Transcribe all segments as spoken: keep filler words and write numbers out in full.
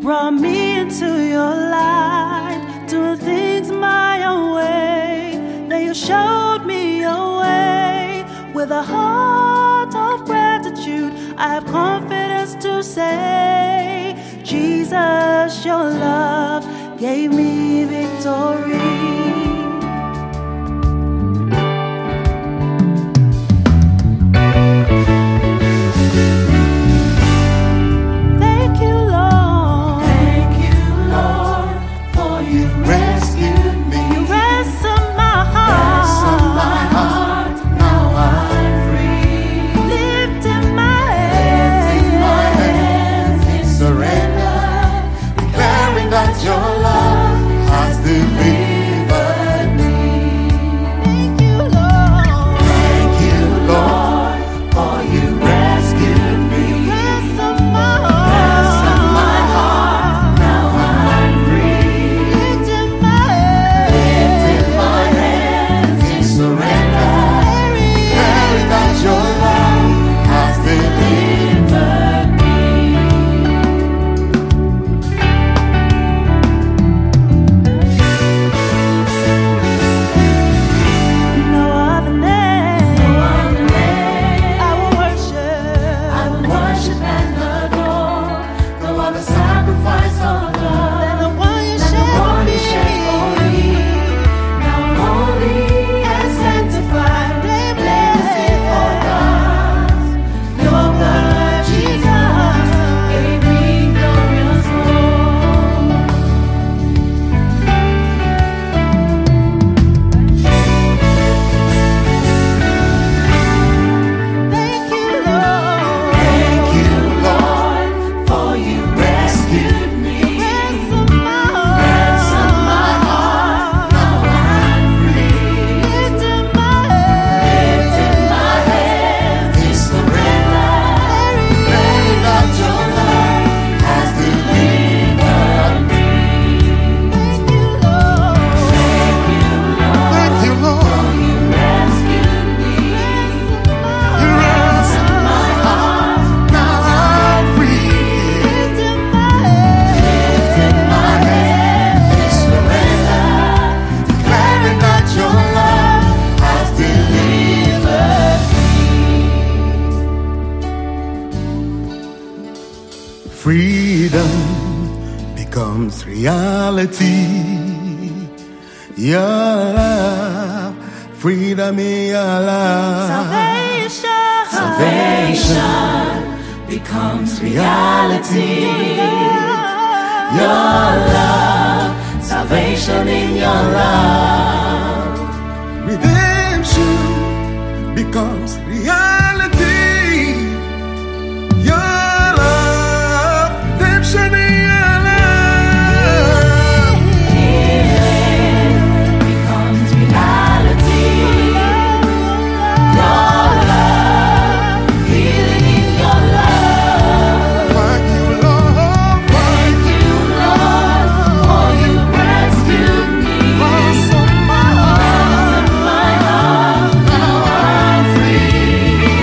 brought me into your light, doing things my own way. Then you showed me a way. With a heart of gratitude, I have confidence to say, Jesus, your love gave me victory. Freedom becomes reality. Your love, freedom in your love. Salvation, salvation becomes reality. Your love, salvation in your love. Redemption becomes reality. Free.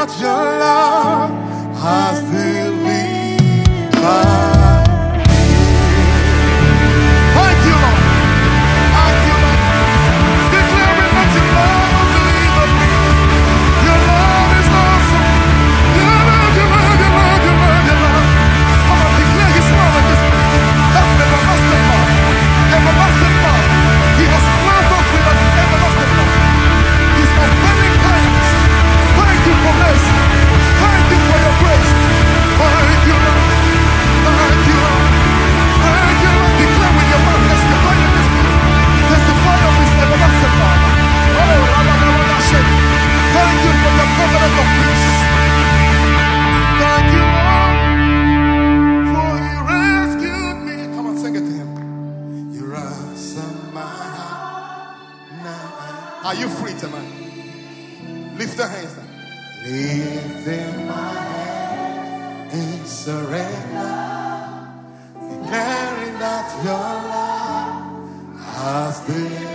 that your love has delivered me. Thank you, Lord. Thank you, Lord. Declaring that your love delivered me. Your love is awesome. Your love, your love, your love, your love, your love. Come on, declare his love at this moment. That's the everlasting love. Everlasting love. He has loved us with us everlasting love. His unfailing kindness. Thank you for mercy. Thank you for your grace. Thank you, Lord. Thank you, Lord. Thank you, Lord. Declare with your mouth. Testify in this place. Testify of his everlasting love. Oh, Rabba-Rabba-Shek. Thank you for your covenant of peace. Thank you, Lord, for you rescued me. Come on, sing it to him. You ransom my heart now. Are you free tonight? Lift your hands now. Lifting my hand in surrender, declaring that your love has been